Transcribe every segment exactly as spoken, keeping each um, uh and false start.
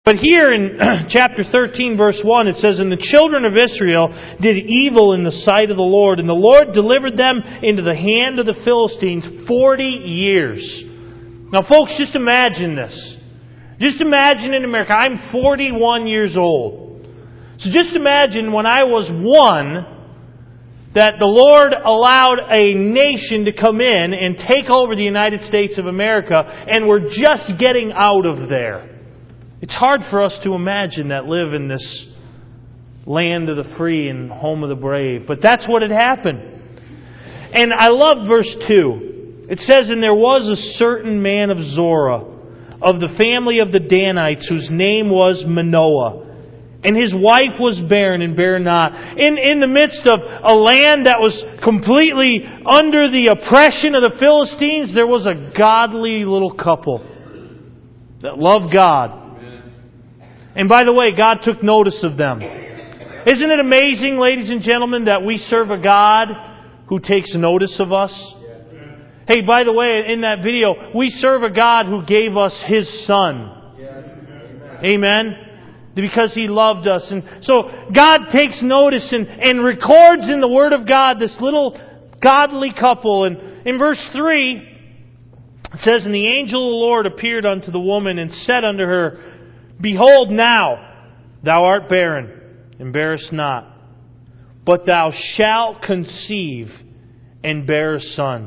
But here in chapter thirteen, verse one, it says, "And the children of Israel did evil in the sight of the Lord, and the Lord delivered them into the hand of the Philistines forty years." Now, folks, just imagine this. Just imagine in America. I'm forty-one years old. So just imagine when I was one, that the Lord allowed a nation to come in and take over the United States of America, and we're just getting out of there. It's hard for us to imagine that live in this land of the free and home of the brave. But that's what had happened. And I love verse two. It says, "And there was a certain man of Zorah, of the family of the Danites, whose name was Manoah. And his wife was barren and bare not." In, in the midst of a land that was completely under the oppression of the Philistines, there was a godly little couple that loved God. And by the way, God took notice of them. Isn't it amazing, ladies and gentlemen, that we serve a God who takes notice of us? Hey, by the way, in that video, we serve a God who gave us His Son. Amen? Because He loved us. And so God takes notice and, and records in the Word of God this little godly couple. And in verse three, it says, "And the angel of the Lord appeared unto the woman and said unto her, Behold now, thou art barren, and bearest not. But thou shalt conceive, and bear a son."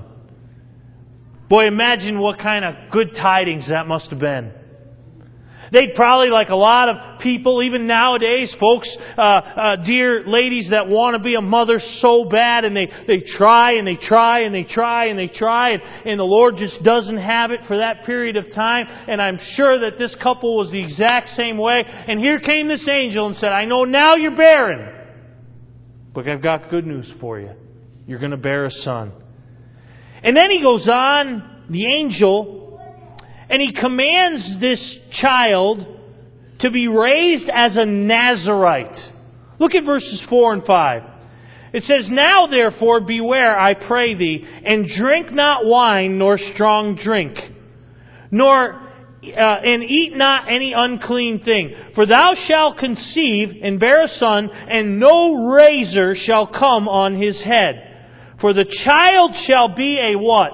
Boy, imagine what kind of good tidings that must have been. They'd probably, like a lot of people, even nowadays, folks, uh, uh, dear ladies that want to be a mother so bad, and they, they try and they try and they try and they try, and, and the Lord just doesn't have it for that period of time. And I'm sure that this couple was the exact same way. And here came this angel and said, "I know now you're barren, but I've got good news for you. You're going to bear a son." And then he goes on, the angel, and he commands this child to be raised as a Nazirite. Look at verses four and five. It says, "Now therefore beware, I pray thee, and drink not wine nor strong drink, nor uh, and eat not any unclean thing. For thou shalt conceive and bear a son, and no razor shall come on his head. For the child shall be a" what?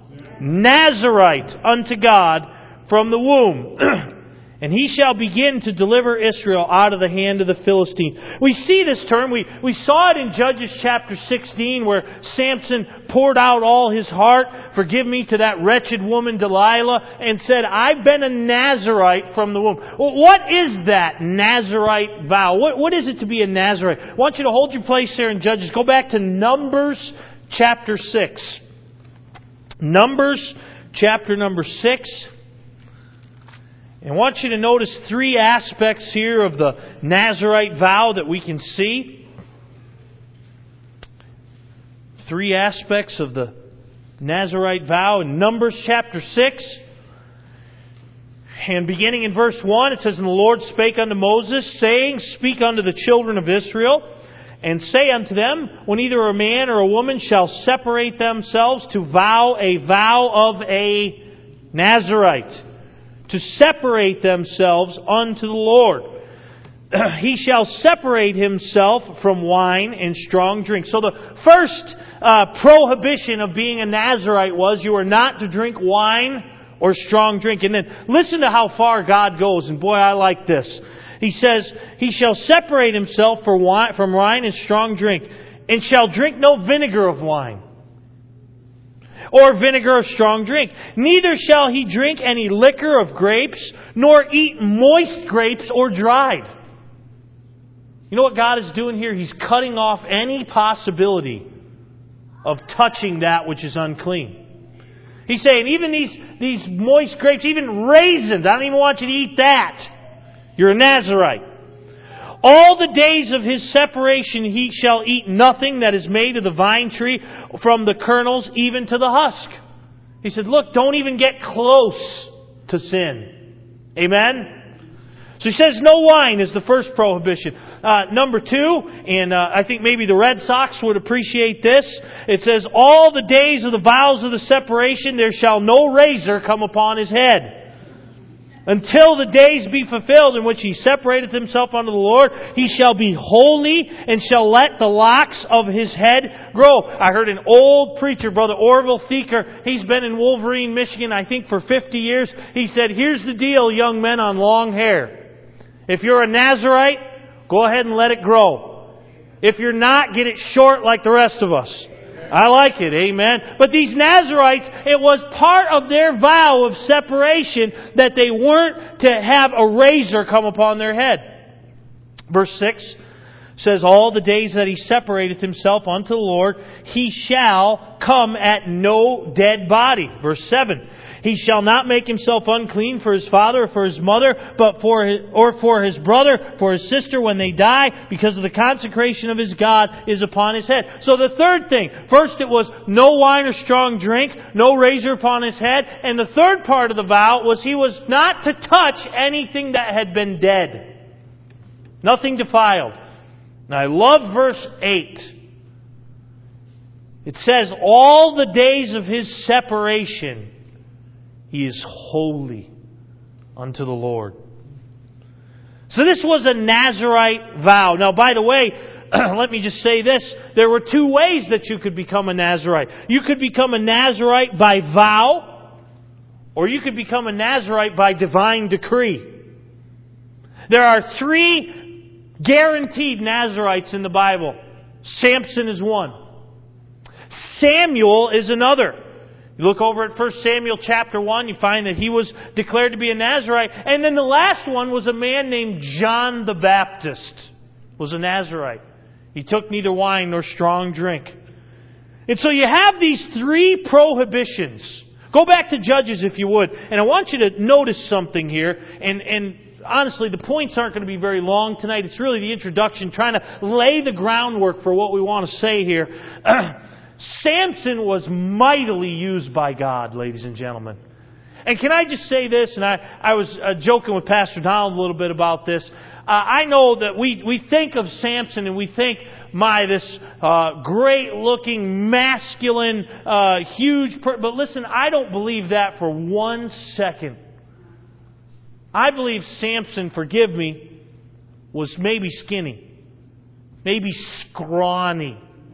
"Nazirite unto God from the womb. And he shall begin to deliver Israel out of the hand of the Philistines." We see this term. We, we saw it in Judges chapter sixteen, where Samson poured out all his heart, "Forgive me," to that wretched woman Delilah, and said, "I've been a Nazirite from the womb." Well, what is that Nazirite vow? What, what is it to be a Nazirite? I want you to hold your place there in Judges. Go back to Numbers chapter six. Numbers chapter number six. And I want you to notice three aspects here of the Nazirite vow that we can see. Three aspects of the Nazirite vow in Numbers chapter six. And beginning in verse one, it says, "And the Lord spake unto Moses, saying, Speak unto the children of Israel, and say unto them, When either a man or a woman shall separate themselves to vow a vow of a Nazirite, to separate themselves unto the Lord, he shall separate himself from wine and strong drink." So the first uh, prohibition of being a Nazirite was you were not to drink wine or strong drink. And then listen to how far God goes. And boy, I like this. He says, "He shall separate himself from wine, from wine and strong drink, and shall drink no vinegar of wine, or vinegar of strong drink. Neither shall he drink any liquor of grapes, nor eat moist grapes or dried." You know what God is doing here? He's cutting off any possibility of touching that which is unclean. He's saying, even these, these moist grapes, even raisins, I don't even want you to eat that. You're a Nazirite. "All the days of his separation he shall eat nothing that is made of the vine tree, from the kernels even to the husk." He said, look, don't even get close to sin. Amen? So he says no wine is the first prohibition. Uh, number two, and uh, I think maybe the Red Sox would appreciate this. It says, "All the days of the vows of the separation there shall no razor come upon his head." until the days be fulfilled in which he separateth himself unto the Lord, he shall be holy and shall let the locks of his head grow. I heard an old preacher, Brother Orville Thieker, he's been in Wolverine, Michigan, I think for fifty years. He said, here's the deal, young men on long hair. If you're a Nazirite, go ahead and let it grow. If you're not, get it short like the rest of us. I like it, amen. But these Nazirites, it was part of their vow of separation that they weren't to have a razor come upon their head. Verse six says, all the days that he separateth himself unto the Lord, he shall come at no dead body. Verse seven, he shall not make himself unclean for his father or for his mother, but for his, or for his brother, for his sister when they die, because of the consecration of his God is upon his head. So the third thing, first it was no wine or strong drink, no razor upon his head, and the third part of the vow was he was not to touch anything that had been dead. Nothing defiled. Now I love verse eight. It says, all the days of his separation he is holy unto the Lord. So this was a Nazirite vow. Now, by the way, let me just say this. There were two ways that you could become a Nazirite. You could become a Nazirite by vow, or you could become a Nazirite by divine decree. There are three guaranteed Nazirites in the Bible. Samson is one. Samuel is another. You look over at First Samuel chapter one, you find that he was declared to be a Nazirite. And then the last one was a man named John the Baptist, was a Nazirite. He took neither wine nor strong drink. And so you have these three prohibitions. Go back to Judges if you would. And I want you to notice something here. And, and honestly, the points aren't going to be very long tonight. It's really the introduction, trying to lay the groundwork for what we want to say here. Samson was mightily used by God, ladies and gentlemen. And can I just say this, and I, I was uh, joking with Pastor Donald a little bit about this. Uh, I know that we, we think of Samson and we think, my, this uh, great-looking, masculine, uh, huge... Per- but listen, I don't believe that for one second. I believe Samson, forgive me, was maybe skinny. Maybe scrawny.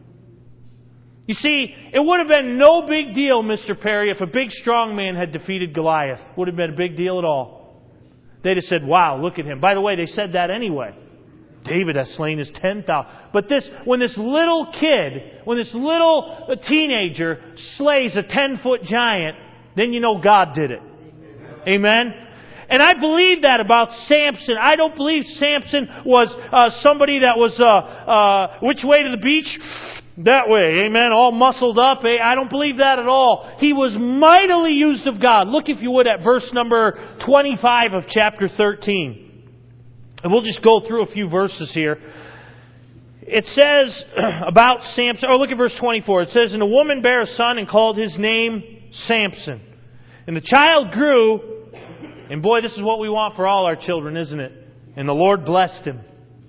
You see, it would have been no big deal, Mister Perry, if a big strong man had defeated Goliath. Would have been a big deal at all. They'd have said, wow, look at him. By the way, they said that anyway. David has slain his ten thousand. But this, when this little kid, when this little teenager slays a ten-foot giant, then you know God did it. Amen? And I believe that about Samson. I don't believe Samson was uh, somebody that was, uh, uh, which way to the beach? That way, amen, all muscled up. Eh? I don't believe that at all. He was mightily used of God. Look, if you would, at verse number twenty-five of chapter thirteen. And we'll just go through a few verses here. It says about Samson, oh, look at verse twenty-four. It says, and a woman bare a son and called his name Samson. And the child grew, and boy, this is what we want for all our children, isn't it? And the Lord blessed him.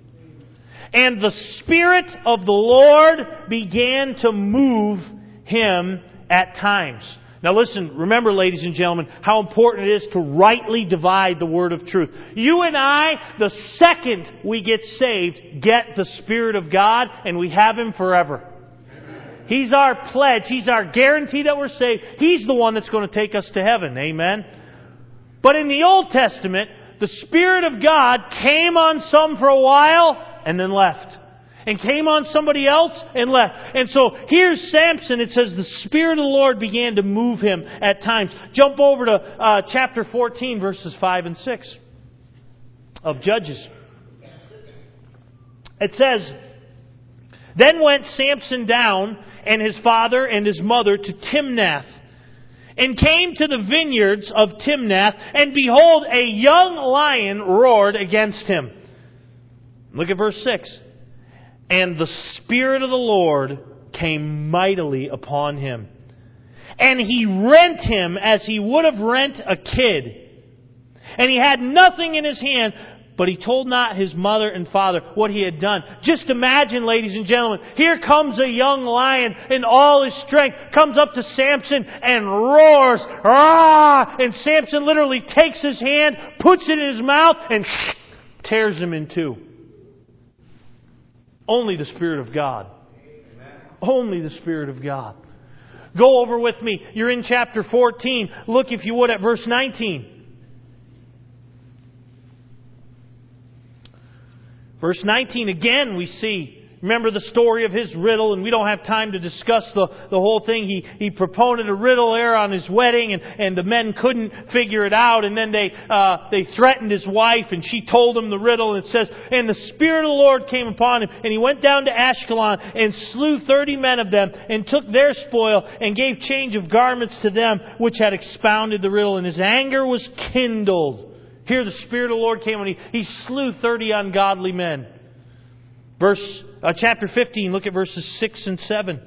And the Spirit of the Lord began to move him at times. Now listen, remember, ladies and gentlemen, how important it is to rightly divide the word of truth. You and I, the second we get saved, get the Spirit of God, and we have Him forever. He's our pledge. He's our guarantee that we're saved. He's the one that's going to take us to heaven. Amen? But in the Old Testament, the Spirit of God came on some for a while, and then left. And came on somebody else and left. And so here's Samson. It says the Spirit of the Lord began to move him at times. Jump over to uh, chapter fourteen, verses five and six of Judges. It says, then went Samson down and his father and his mother to Timnath, and came to the vineyards of Timnath, and behold, a young lion roared against him. Look at verse six. And the Spirit of the Lord came mightily upon him. And he rent him as he would have rent a kid. And he had nothing in his hand But he told not his mother and father what he had done. Just imagine, ladies and gentlemen, here comes a young lion in all his strength, comes up to Samson and roars, "Rah!" And Samson literally takes his hand, puts it in his mouth, and tears him in two. Only the Spirit of God. Only the Spirit of God. Go over with me. You're in chapter fourteen. Look, if you would, at verse nineteen. Verse nineteen, again we see, remember the story of his riddle, and we don't have time to discuss the, the whole thing. He he propounded a riddle there on his wedding, and, and the men couldn't figure it out, and then they uh, they threatened his wife, and she told him the riddle, and it says, "And the Spirit of the Lord came upon him, and he went down to Ashkelon, and slew thirty men of them, and took their spoil, and gave change of garments to them, which had expounded the riddle, and his anger was kindled." Here the Spirit of the Lord came and he, he slew thirty ungodly men. Verse uh, chapter fifteen, look at verses six and seven.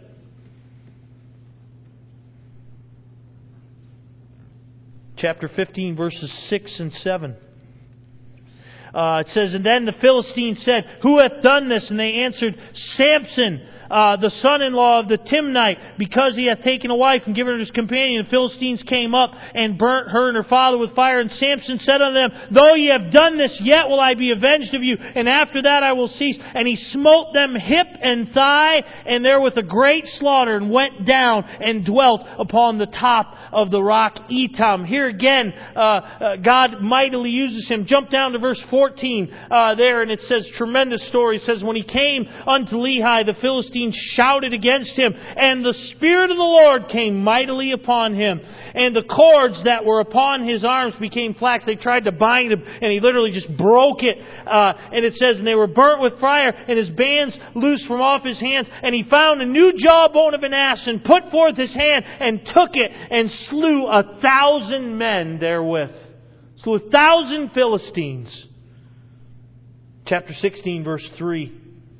Chapter fifteen, verses six and seven. Uh, it says, "And then the Philistines said, 'Who hath done this?' And they answered, 'Samson, uh, the son-in-law of the Timnite, because he hath taken a wife and given her to his companion.' The Philistines came up and burnt her and her father with fire. And Samson said unto them, 'Though ye have done this, yet will I be avenged of you, and after that I will cease.' And he smote them hip and thigh, and there with a great slaughter, and went down and dwelt upon the top of the rock Etam." Here again, uh, uh, God mightily uses him. Jump down to verse fourteen uh, there, and it says, tremendous story. It says, "When he came unto Lehi, the Philistines shouted against him, and the Spirit of the Lord came mightily upon him. And the cords that were upon his arms became flax." They tried to bind him, and he literally just broke it. Uh, and it says, "And they were burnt with fire, and his bands loosed from off his hands. And he found a new jawbone of an ass, and put forth his hand, and took it, and slew a thousand men therewith." Slew a thousand Philistines. Chapter sixteen, verse three.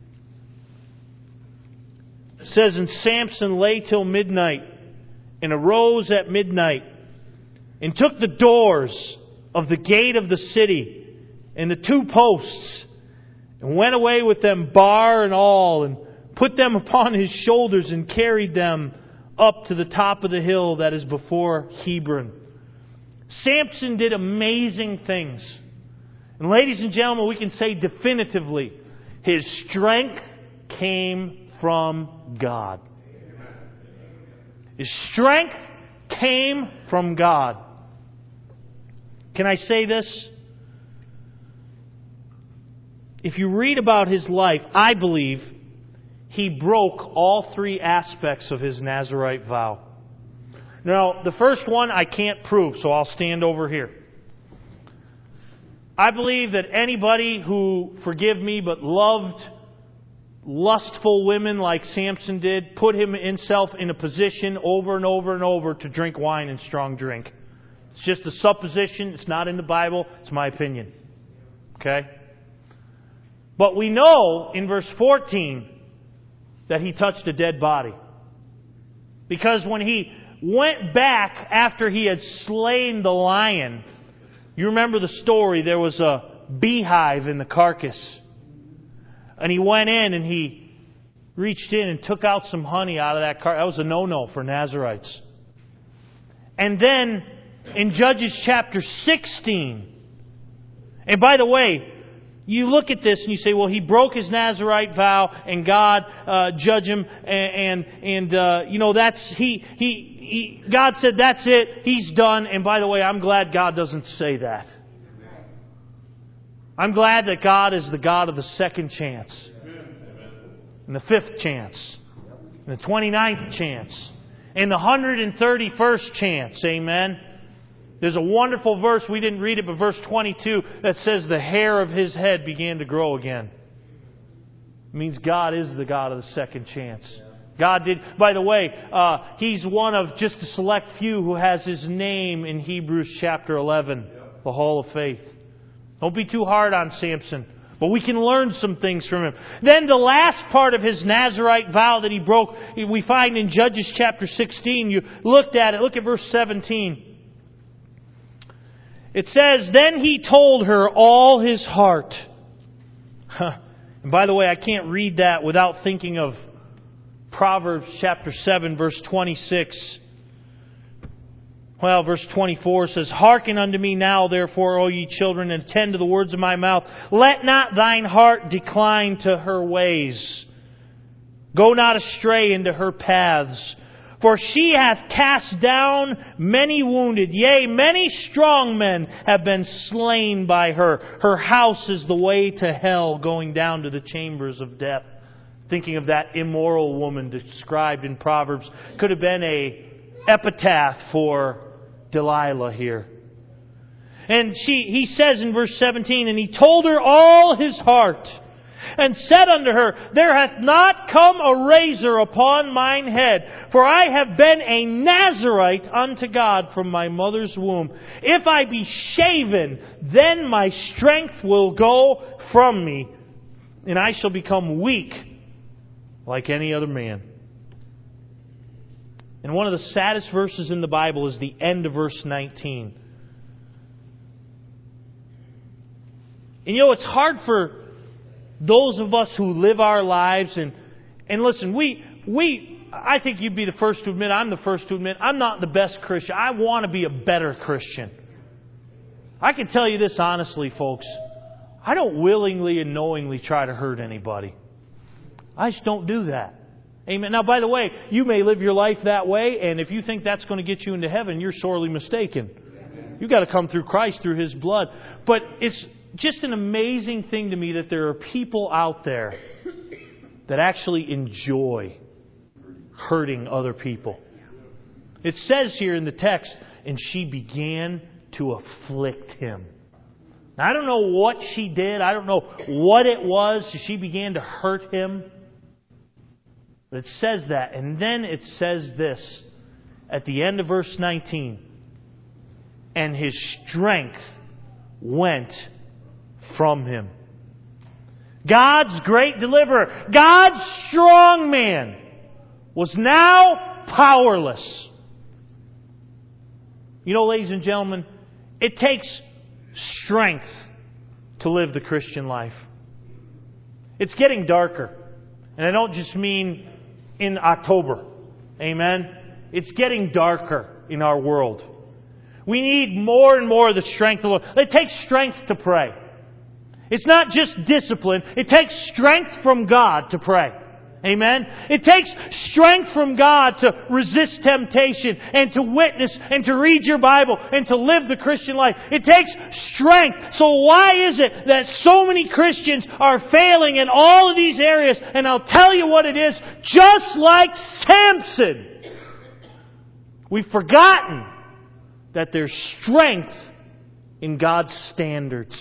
It says, "And Samson lay till midnight, and arose at midnight, and took the doors of the gate of the city, and the two posts, and went away with them bar and all, and put them upon his shoulders, and carried them up to the top of the hill that is before Hebron." Samson did amazing things. And ladies and gentlemen, we can say definitively, his strength came from God. His strength came from God. Can I say this? If you read about his life, I believe he broke all three aspects of his Nazirite vow. Now, the first one I can't prove, so I'll stand over here. I believe that anybody who, forgive me, but loved lustful women like Samson did, put him himself in a position over and over and over to drink wine and strong drink. It's just a supposition. It's not in the Bible. It's my opinion. Okay? But we know in verse fourteen that he touched a dead body. Because when he went back after he had slain the lion, you remember the story, there was a beehive in the carcass. And he went in and he reached in and took out some honey out of that carcass. That was a no-no for Nazirites. And then in Judges chapter sixteen, and by the way, you look at this and you say, well, he broke his Nazirite vow and God uh, judged him, and and, and uh, you know that's he, he he God said that's it, he's done. And by the way, I'm glad God doesn't say that. I'm glad that God is the God of the second chance, and the fifth chance, and the twenty-ninth chance, and the one hundred thirty-first chance. Amen. There's a wonderful verse, we didn't read it, but verse twenty-two, that says the hair of his head began to grow again. It means God is the God of the second chance. God did, by the way, uh, He's one of just a select few who has His name in Hebrews chapter eleven, the Hall of Faith. Don't be too hard on Samson, but we can learn some things from him. Then the last part of his Nazirite vow that he broke, we find in Judges chapter sixteen. You looked at it, look at verse seventeen. It says, then he told her all his heart. Huh. And by the way, I can't read that without thinking of Proverbs chapter seven, verse twenty-six. Well, verse twenty-four says, hearken unto me now, therefore, O ye children, and attend to the words of my mouth. Let not thine heart decline to her ways. Go not astray into her paths. For she hath cast down many wounded. Yea, many strong men have been slain by her. Her house is the way to hell, going down to the chambers of death. Thinking of that immoral woman described in Proverbs. Could have been a epitaph for Delilah here. And she, he says in verse seventeen, and he told her all his heart, and said unto her, there hath not come a razor upon mine head, for I have been a Nazarite unto God from my mother's womb. If I be shaven, then my strength will go from me, and I shall become weak like any other man. And one of the saddest verses in the Bible is the end of verse nineteen. And you know, it's hard for those of us who live our lives, and and listen, we we I think you'd be the first to admit, I'm the first to admit, I'm not the best Christian. I want to be a better Christian. I can tell you this honestly, folks. I don't willingly and knowingly try to hurt anybody. I just don't do that. Amen. Now, by the way, you may live your life that way, and if you think that's going to get you into heaven, you're sorely mistaken. You've got to come through Christ, through His blood. But it's just an amazing thing to me that there are people out there that actually enjoy hurting other people. It says here in the text, and she began to afflict him. Now, I don't know what she did. I don't know what it was. She began to hurt him. But it says that. And then it says this at the end of verse nineteen. And his strength went from him. God's great deliverer, God's strong man, was now powerless. You know, ladies and gentlemen, it takes strength to live the Christian life. It's getting darker. And I don't just mean in October. Amen? It's getting darker in our world. We need more and more of the strength of the Lord. It takes strength to pray. It's not just discipline. It takes strength from God to pray. Amen? It takes strength from God to resist temptation and to witness and to read your Bible and to live the Christian life. It takes strength. So why is it that so many Christians are failing in all of these areas? And I'll tell you what it is. Just like Samson, we've forgotten that there's strength in God's standards.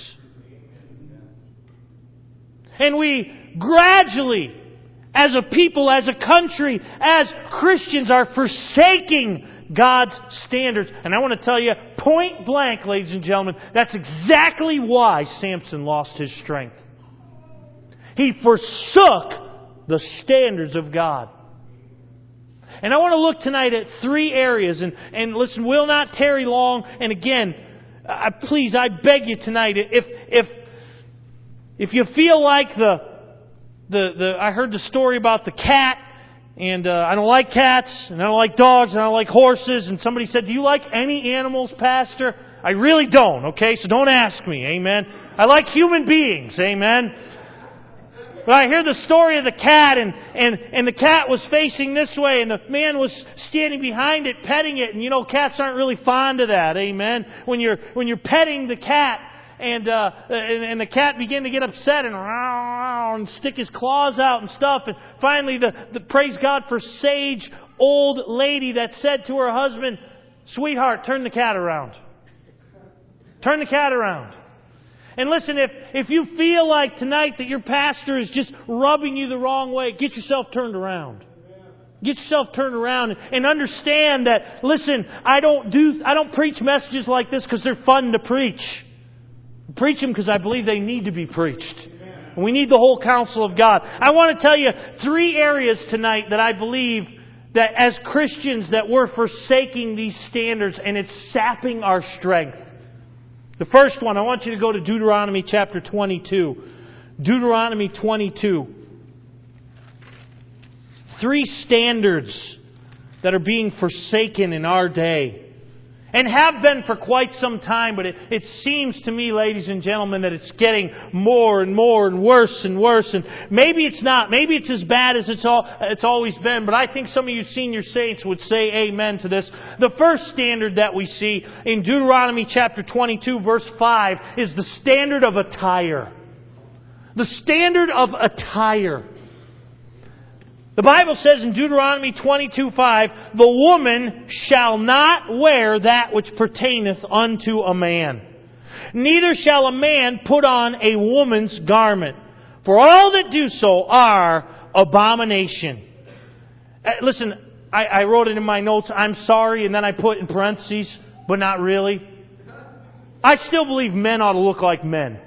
And we gradually, as a people, as a country, as Christians, are forsaking God's standards. And I want to tell you, point blank, ladies and gentlemen, that's exactly why Samson lost his strength. He forsook the standards of God. And I want to look tonight at three areas. And, and listen, we'll not tarry long. And again, uh, please, I beg you tonight, if if if you feel like the the the I heard the story about the cat, and uh, I don't like cats, and I don't like dogs, and I don't like horses. And somebody said, "Do you like any animals, Pastor?" I really don't. Okay, so don't ask me. Amen. I like human beings. Amen. But I hear the story of the cat, and, and, and the cat was facing this way, and the man was standing behind it, petting it. And you know, cats aren't really fond of that, amen? When you're when you're petting the cat, and uh, and, and the cat began to get upset and, and stick his claws out and stuff. And finally, the, the praise God for sage old lady that said to her husband, "Sweetheart, turn the cat around. Turn the cat around." And listen, if, if you feel like tonight that your pastor is just rubbing you the wrong way, get yourself turned around. Get yourself turned around and understand that, listen, I don't do I don't preach messages like this because they're fun to preach. I preach them because I believe they need to be preached. And we need the whole counsel of God. I want to tell you three areas tonight that I believe that as Christians that we're forsaking these standards and it's sapping our strength. The first one, I want you to go to Deuteronomy chapter twenty-two. Deuteronomy twenty-two. Three standards that are being forsaken in our day. And have been for quite some time, but it, it seems to me, ladies and gentlemen, that it's getting more and more and worse and worse. And maybe it's not. Maybe it's as bad as it's all it's always been. But I think some of you senior saints would say amen to this. The first standard that we see in Deuteronomy chapter twenty-two, verse five, is the standard of attire. The standard of attire. The Bible says in Deuteronomy twenty-two five, the woman shall not wear that which pertaineth unto a man. Neither shall a man put on a woman's garment. For all that do so are abomination. Uh, listen, I, I wrote it in my notes, I'm sorry, and then I put in parentheses, but not really. I still believe men ought to look like men.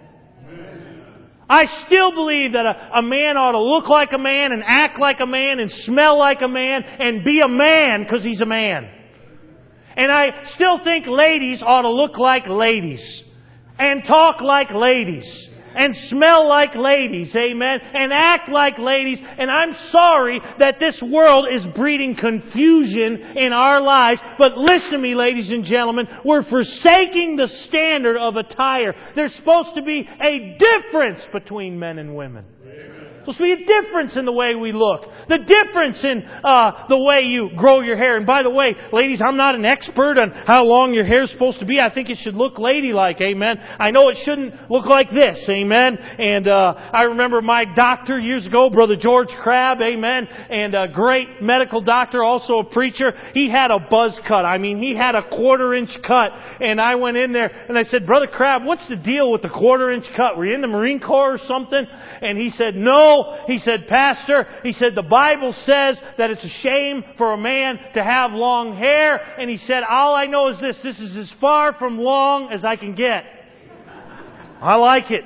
I still believe that a, a man ought to look like a man and act like a man and smell like a man and be a man because he's a man. And I still think ladies ought to look like ladies and talk like ladies and smell like ladies, amen, and act like ladies. And I'm sorry that this world is breeding confusion in our lives. But listen to me, ladies and gentlemen, we're forsaking the standard of attire. There's supposed to be a difference between men and women. There's supposed to be a difference in the way we look. The difference in uh, the way you grow your hair. And by the way, ladies, I'm not an expert on how long your hair is supposed to be. I think it should look ladylike, amen. I know it shouldn't look like this, amen. And uh, I remember my doctor years ago, Brother George Crabb, amen, and a great medical doctor, also a preacher. He had a buzz cut. I mean, he had a quarter inch cut. And I went in there and I said, Brother Crabb, what's the deal with the quarter inch cut? Were you in the Marine Corps or something? And he said, no. He said, Pastor, he said, the Bible says that it's a shame for a man to have long hair. And he said, all I know is this, this is as far from long as I can get. I like it.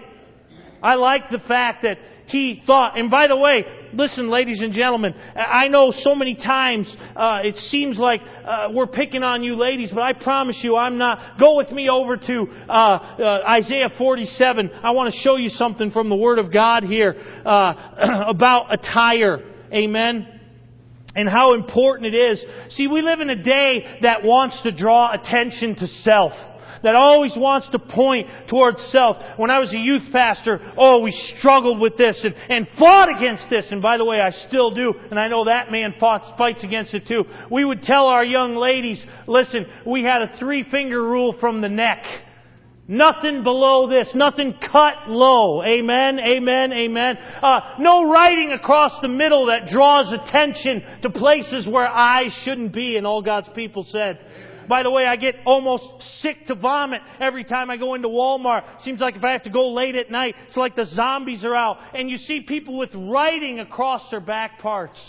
I like the fact that he thought, and by the way, listen, ladies and gentlemen, I know so many times uh, it seems like uh, we're picking on you ladies, but I promise you I'm not. Go with me over to uh, uh, Isaiah forty-seven. I want to show you something from the Word of God here uh, about attire. Amen. And how important it is. See, we live in a day that wants to draw attention to self. That always wants to point towards self. When I was a youth pastor, oh, we struggled with this and, and fought against this. And by the way, I still do. And I know that man fought, fights against it too. We would tell our young ladies, listen, we had a three-finger rule from the neck. Nothing below this. Nothing cut low. Amen, amen, amen. Uh, no writing across the middle that draws attention to places where eyes shouldn't be. And all God's people said. By the way, I get almost sick to vomit every time I go into Walmart. Seems like if I have to go late at night, it's like the zombies are out. And you see people with writing across their back parts.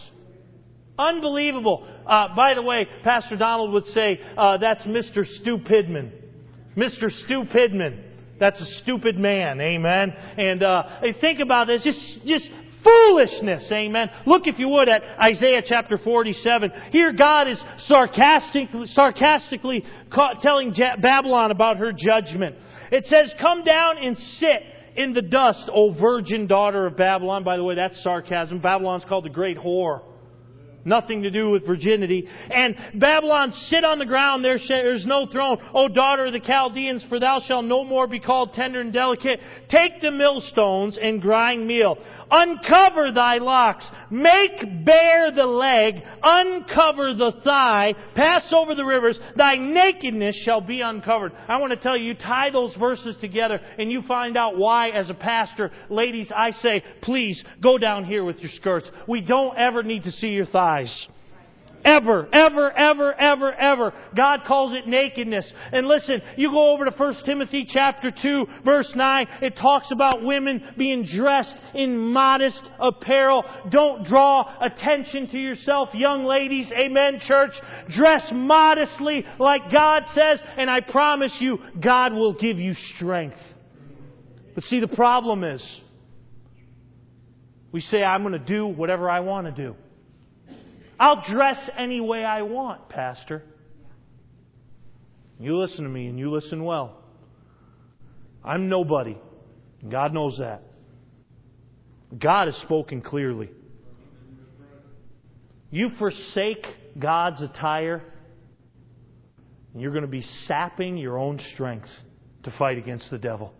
Unbelievable. Uh, by the way, Pastor Donald would say, uh, that's Mister Stu Pidman. Mister Stu Pidman. That's a stupid man. Amen. And uh, think about this. Just, just foolishness, amen. Look, if you would, at Isaiah chapter forty-seven. Here God is sarcastic, sarcastically telling Babylon about her judgment. It says, come down and sit in the dust, O virgin daughter of Babylon. By the way, that's sarcasm. Babylon's called the great whore. Nothing to do with virginity. And Babylon, sit on the ground, there is no throne. O daughter of the Chaldeans, for thou shalt no more be called tender and delicate. Take the millstones and grind meal. Uncover thy locks. Make bare the leg. Uncover the thigh. Pass over the rivers. Thy nakedness shall be uncovered. I want to tell you, you tie those verses together and you find out why, as a pastor, ladies, I say, please go down here with your skirts. We don't ever need to see your thighs. Ever, ever, ever, ever, ever. God calls it nakedness. And listen, you go over to First Timothy chapter two, verse nine. It talks about women being dressed in modest apparel. Don't draw attention to yourself, young ladies. Amen, church. Dress modestly like God says. And I promise you, God will give you strength. But see, the problem is, we say, I'm going to do whatever I want to do. I'll dress any way I want, Pastor. You listen to me and you listen well. I'm nobody. God knows that. God has spoken clearly. You forsake God's attire, and you're going to be sapping your own strength to fight against the devil.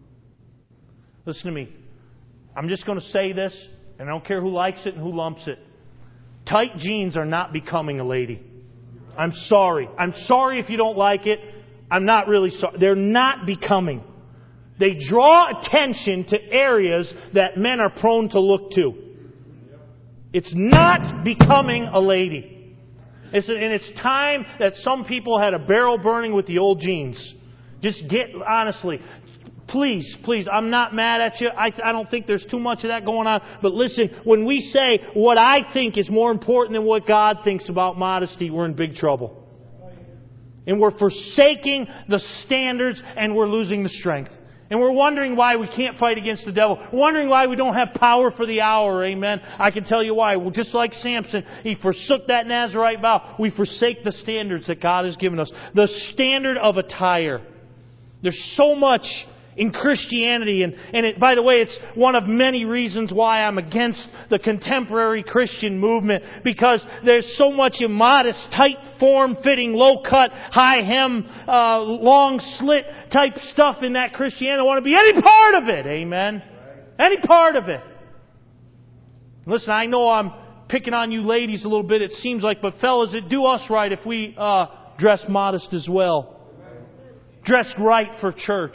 Listen to me. I'm just going to say this, and I don't care who likes it and who lumps it. Tight jeans are not becoming a lady. I'm sorry. I'm sorry if you don't like it. I'm not really sorry. They're not becoming. They draw attention to areas that men are prone to look to. It's not becoming a lady. It's, and it's time that some people had a barrel burning with the old jeans. Just get, honestly, please, please, I'm not mad at you. I, I don't think there's too much of that going on. But listen, when we say what I think is more important than what God thinks about modesty, we're in big trouble. And we're forsaking the standards and we're losing the strength. And we're wondering why we can't fight against the devil. Wondering why we don't have power for the hour. Amen. I can tell you why. Well, just like Samson, he forsook that Nazirite vow. We forsake the standards that God has given us. The standard of attire. There's so much in Christianity. And, and it, by the way, it's one of many reasons why I'm against the contemporary Christian movement. Because there's so much immodest, tight form-fitting, low-cut, high-hem, uh, long-slit type stuff in that Christianity. I don't want to be any part of it. Amen? Any part of it. Listen, I know I'm picking on you ladies a little bit, it seems like, but fellas, it do us right if we uh, dress modest as well. Dressed right for church.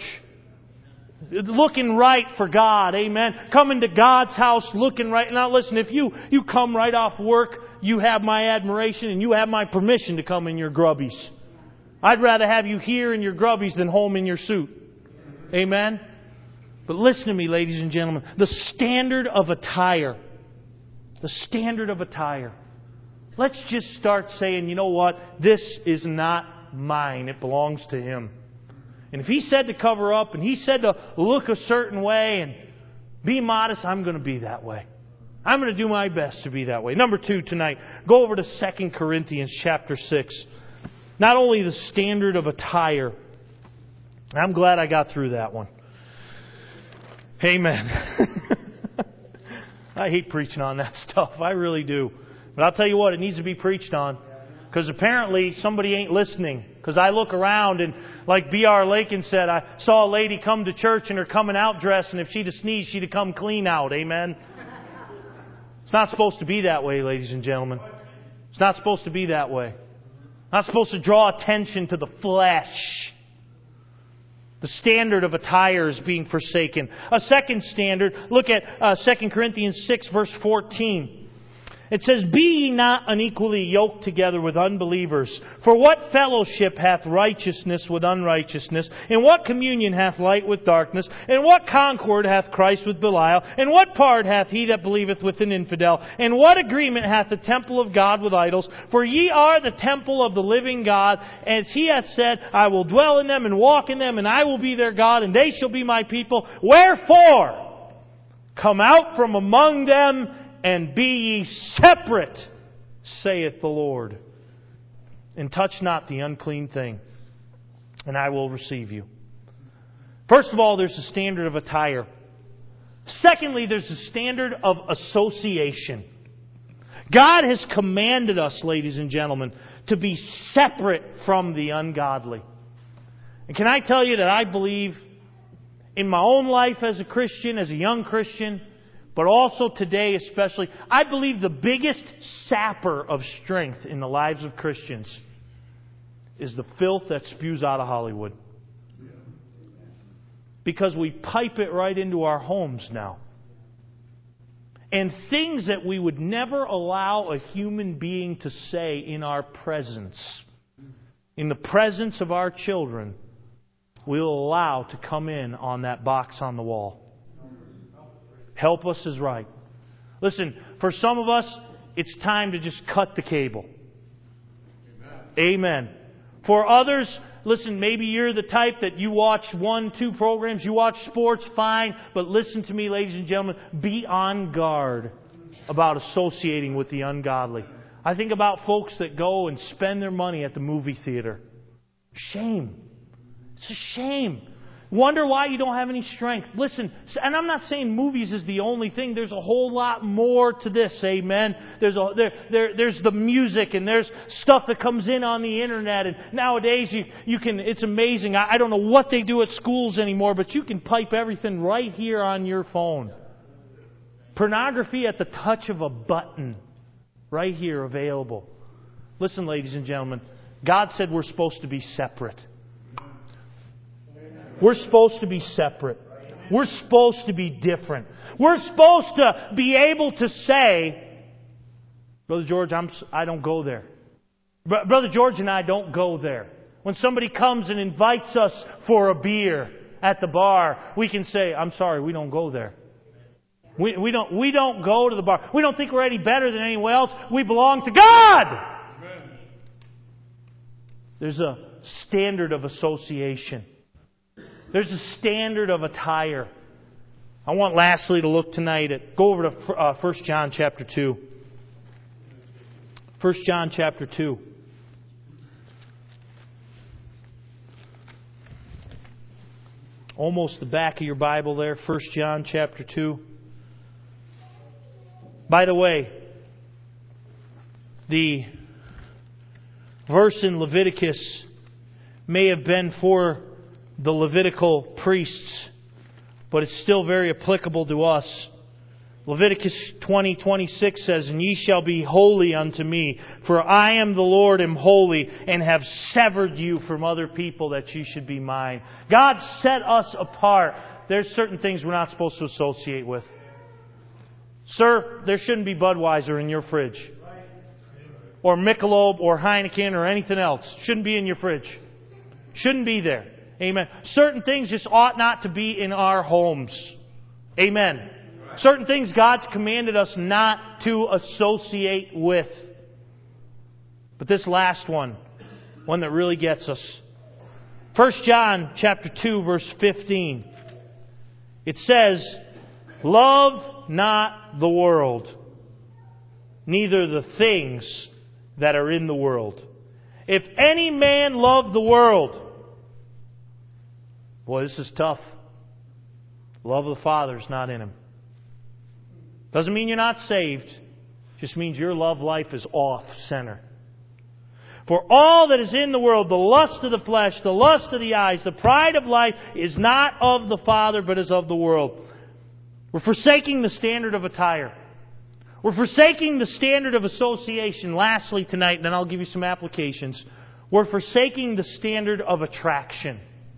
Looking right for God. Amen. Coming to God's house looking right. Now listen, if you, you come right off work, you have my admiration and you have my permission to come in your grubbies. I'd rather have you here in your grubbies than home in your suit. Amen. But listen to me, ladies and gentlemen. The standard of attire. The standard of attire. Let's just start saying, you know what? This is not mine. It belongs to Him. And if He said to cover up and He said to look a certain way and be modest, I'm going to be that way. I'm going to do my best to be that way. Number two tonight, go over to Second Corinthians chapter six. Not only the standard of attire. I'm glad I got through that one. Amen. I hate preaching on that stuff. I really do. But I'll tell you what, it needs to be preached on. Because apparently somebody ain't listening. Because I look around and like B R Lakin said, I saw a lady come to church in her coming out dress, and if she'd have sneezed, she'd have come clean out. Amen? It's not supposed to be that way, ladies and gentlemen. It's not supposed to be that way. Not supposed to draw attention to the flesh. The standard of attire is being forsaken. A second standard, look at uh, Second Corinthians six, verse fourteen. It says, "Be ye not unequally yoked together with unbelievers. For what fellowship hath righteousness with unrighteousness? And what communion hath light with darkness? And what concord hath Christ with Belial? And what part hath he that believeth with an infidel? And what agreement hath the temple of God with idols? For ye are the temple of the living God. As He hath said, I will dwell in them and walk in them, and I will be their God, and they shall be my people. Wherefore, come out from among them, and be ye separate, saith the Lord. And touch not the unclean thing, and I will receive you." First of all, there's a standard of attire. Secondly, there's a standard of association. God has commanded us, ladies and gentlemen, to be separate from the ungodly. And can I tell you that I believe in my own life as a Christian, as a young Christian, but also today especially, I believe the biggest sapper of strength in the lives of Christians is the filth that spews out of Hollywood. Because we pipe it right into our homes now. And things that we would never allow a human being to say in our presence, in the presence of our children, we'll allow to come in on that box on the wall. Help us is right. Listen, for some of us, it's time to just cut the cable. Amen. Amen. For others, listen, maybe you're the type that you watch one, two programs, you watch sports, fine. But listen to me, ladies and gentlemen, be on guard about associating with the ungodly. I think about folks that go and spend their money at the movie theater. Shame. It's a shame. Wonder why you don't have any strength. Listen, and I'm not saying movies is the only thing. There's a whole lot more to this, amen? There's a, there, there, there's the music, and there's stuff that comes in on the internet. And nowadays, you, you can, it's amazing. I, I don't know what they do at schools anymore, but you can pipe everything right here on your phone. Pornography at the touch of a button. Right here, available. Listen, ladies and gentlemen, God said we're supposed to be separate. We're supposed to be separate. We're supposed to be different. We're supposed to be able to say, Brother George, I'm, I don't go there. Brother George and I don't go there. When somebody comes and invites us for a beer at the bar, we can say, I'm sorry, we don't go there. We, we don't, we don't go to the bar. We don't think we're any better than anyone else. We belong to God. Amen. There's a standard of association. There's a standard of attire. I want lastly to look tonight at, go over to uh, First John chapter two. First John chapter two. Almost the back of your Bible there, First John chapter two. By the way, the verse in Leviticus may have been for the Levitical priests, but it's still very applicable to us. Leviticus twenty twenty-six says, And ye shall be holy unto me, for I am the Lord, am holy, and have severed you from other people that ye should be mine. God set us apart. There's certain things we're not supposed to associate with. Sir, there shouldn't be Budweiser in your fridge. Or Michelob or Heineken or anything else. Shouldn't be in your fridge. Shouldn't be there. Amen. Certain things just ought not to be in our homes. Amen. Certain things God's commanded us not to associate with. But this last one, one that really gets us. First John chapter two, verse fifteen. It says, Love not the world, neither the things that are in the world. If any man love the world, boy, this is tough. Love of the Father is not in him. Doesn't mean you're not saved. Just means your love life is off center. For all that is in the world, the lust of the flesh, the lust of the eyes, the pride of life, is not of the Father, but is of the world. We're forsaking the standard of attire. We're forsaking the standard of association. Lastly tonight, and then I'll give you some applications. We're forsaking the standard of attraction.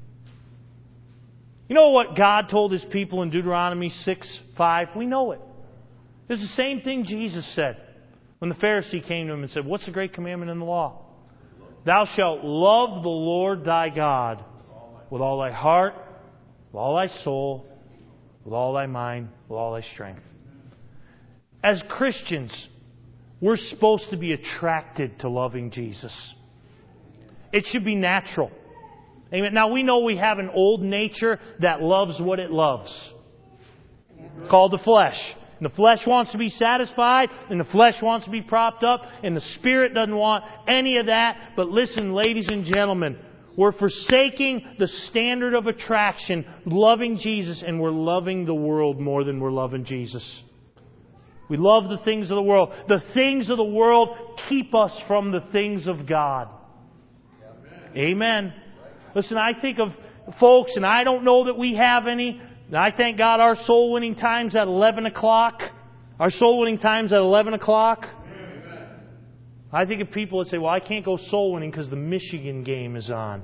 You know what God told His people in Deuteronomy six five? We know it. It's the same thing Jesus said when the Pharisee came to Him and said, What's the great commandment in the law? Thou shalt love the Lord thy God with all thy heart, with all thy soul, with all thy mind, with all thy strength. As Christians, we're supposed to be attracted to loving Jesus. It should be natural. Amen. Now we know we have an old nature that loves what it loves. Called the flesh. And the flesh wants to be satisfied, and the flesh wants to be propped up, and the Spirit doesn't want any of that. But listen, ladies and gentlemen, we're forsaking the standard of attraction, loving Jesus, and we're loving the world more than we're loving Jesus. We love the things of the world. The things of the world keep us from the things of God. Amen. Amen. Listen, I think of folks, and I don't know that we have any. I thank God our soul winning time's at eleven o'clock. Our soul winning time's at eleven o'clock. Amen. I think of people that say, well, I can't go soul winning because the Michigan game is on.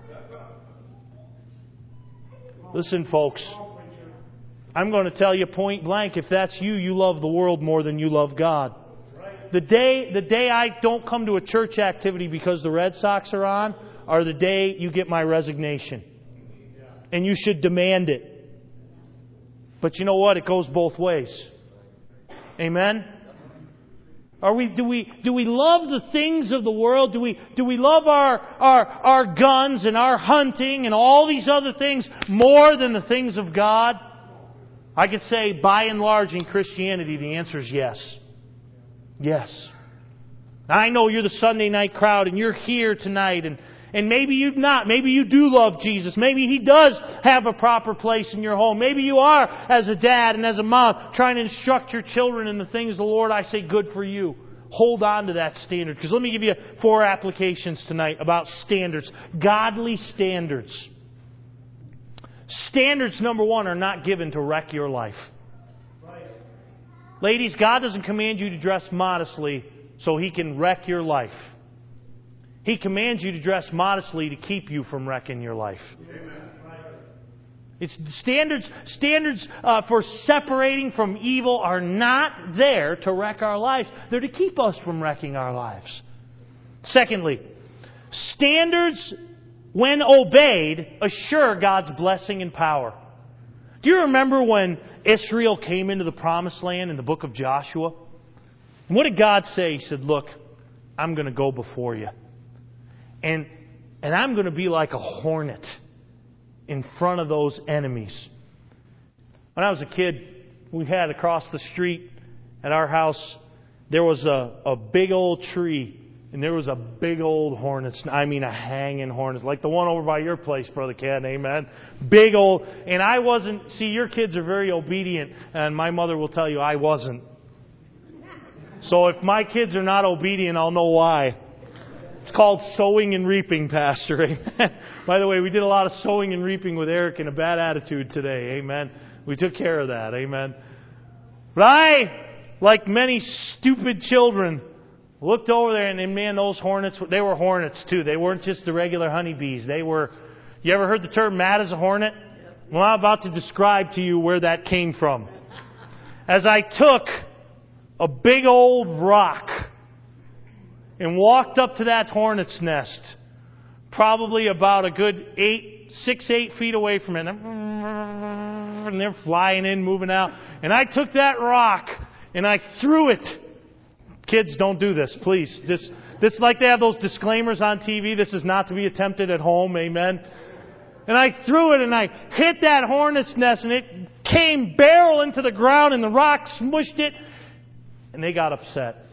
Listen, folks. I'm going to tell you point blank, if that's you, you love the world more than you love God. The day, the day I don't come to a church activity because the Red Sox are on, are the day you get my resignation. And you should demand it. But you know what? It goes both ways. Amen? Are we, do we, do we love the things of the world? Do we, do we love our, our, our guns and our hunting and all these other things more than the things of God? I could say, by and large, in Christianity, the answer is yes. Yes. I know you're the Sunday night crowd and you're here tonight and, And maybe you've not. Maybe you do love Jesus. Maybe He does have a proper place in your home. Maybe you are, as a dad and as a mom, trying to instruct your children in the things of the Lord. I say, good for you. Hold on to that standard. Because let me give you four applications tonight about standards. Godly standards. Standards, number one, are not given to wreck your life. Right. Ladies, God doesn't command you to dress modestly so He can wreck your life. He commands you to dress modestly to keep you from wrecking your life. Amen. It's standards. Standards uh, for separating from evil are not there to wreck our lives. They're to keep us from wrecking our lives. Secondly, standards, when obeyed, assure God's blessing and power. Do you remember when Israel came into the Promised Land in the book of Joshua? And what did God say? He said, look, I'm going to go before you. And, and I'm going to be like a hornet in front of those enemies. When I was a kid, we had across the street at our house, there was a, a big old tree. And there was a big old hornet's, I mean a hanging hornet's, like the one over by your place, Brother Ken, amen? Big old, and I wasn't, see, your kids are very obedient, and my mother will tell you I wasn't. So if my kids are not obedient, I'll know why. It's called sowing and reaping, Pastor. Amen. By the way, we did a lot of sowing and reaping with Eric in a bad attitude today. Amen. We took care of that. Amen. But I, like many stupid children, looked over there and, and man, those hornets, they were hornets too. They weren't just the regular honeybees. They were, you ever heard the term mad as a hornet? Well, I'm about to describe to you where that came from. As I took a big old rock and walked up to that hornet's nest, probably about a good eight, six, eight feet away from it. And they're flying in, moving out. And I took that rock and I threw it. Kids, don't do this, please. This, this like they have those disclaimers on T V. This is not to be attempted at home. Amen. And I threw it and I hit that hornet's nest and it came barrel into the ground and the rock smushed it. And they got upset.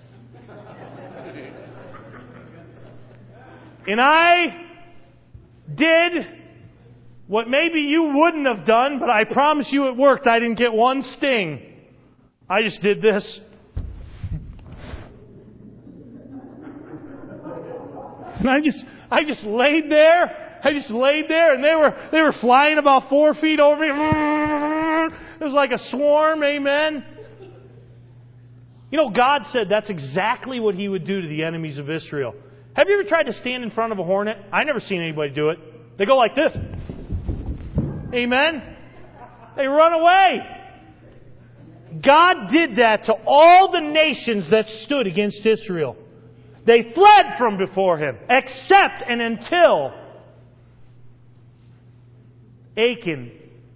And I did what maybe you wouldn't have done, but I promise you it worked. I didn't get one sting. I just did this. And I just I just laid there. I just laid there and they were they were flying about four feet over me. It was like a swarm, amen. You know, God said that's exactly what He would do to the enemies of Israel. Have you ever tried to stand in front of a hornet? I never seen anybody do it. They go like this. Amen? They run away. God did that to all the nations that stood against Israel. They fled from before Him, except and until Achan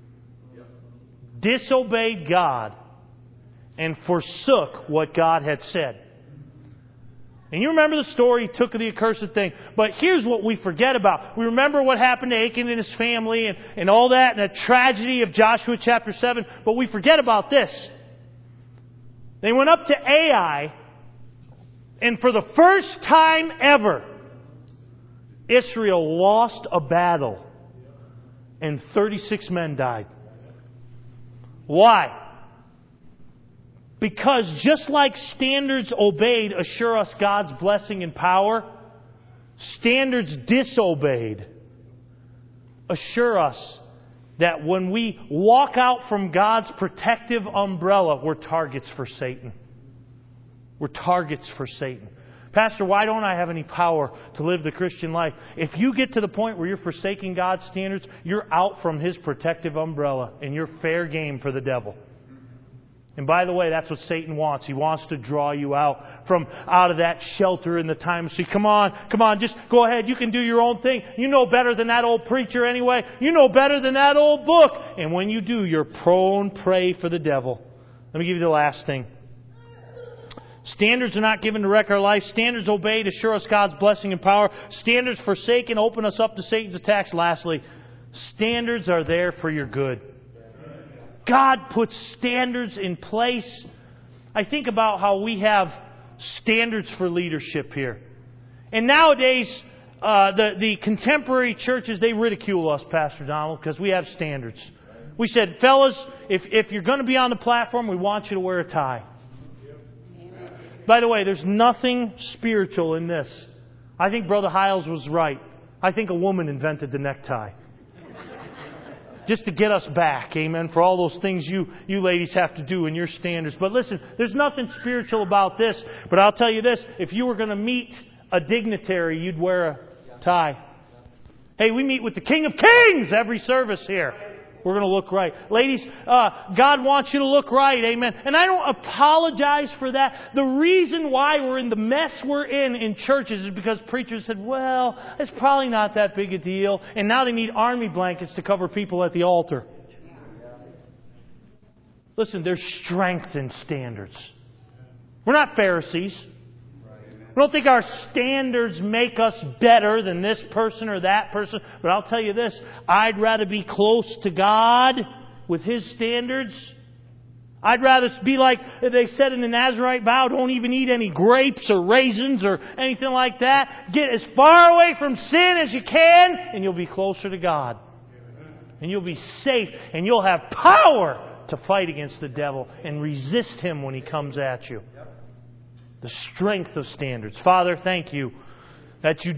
disobeyed God and forsook what God had said. And you remember the story, he took the accursed thing. But here's what we forget about. We remember what happened to Achan and his family and, and all that, and the tragedy of Joshua chapter seven. But we forget about this. They went up to Ai, and for the first time ever, Israel lost a battle, and thirty-six men died. Why? Because just like standards obeyed assure us God's blessing and power, standards disobeyed assure us that when we walk out from God's protective umbrella, we're targets for Satan. We're targets for Satan. Pastor, why don't I have any power to live the Christian life? If you get to the point where you're forsaking God's standards, you're out from His protective umbrella and you're fair game for the devil. And by the way, that's what Satan wants. He wants to draw you out from out of that shelter in the time. So come on, come on, just go ahead. You can do your own thing. You know better than that old preacher anyway. You know better than that old book. And when you do, you're prone prey for the devil. Let me give you the last thing. Standards are not given to wreck our life. Standards obeyed assure us God's blessing and power. Standards forsaken open us up to Satan's attacks. Lastly, standards are there for your good. God puts standards in place. I think about how we have standards for leadership here. And nowadays, uh, the, the contemporary churches, they ridicule us, Pastor Donald, because we have standards. We said, fellas, if, if you're going to be on the platform, we want you to wear a tie. By the way, there's nothing spiritual in this. I think Brother Hiles was right. I think a woman invented the necktie. Just to get us back, amen, for all those things you, you ladies have to do in your standards. But listen, there's nothing spiritual about this. But I'll tell you this, if you were going to meet a dignitary, you'd wear a tie. Hey, we meet with the King of Kings every service here. We're going to look right. Ladies, uh, God wants you to look right. Amen. And I don't apologize for that. The reason why we're in the mess we're in in churches is because preachers said, well, it's probably not that big a deal. And now they need army blankets to cover people at the altar. Listen, there's strength in standards. We're not Pharisees. We don't think our standards make us better than this person or that person. But I'll tell you this, I'd rather be close to God with His standards. I'd rather be like they said in the Nazarite vow, don't even eat any grapes or raisins or anything like that. Get as far away from sin as you can and you'll be closer to God. And you'll be safe and you'll have power to fight against the devil and resist him when he comes at you. The strength of standards. Father, thank you that you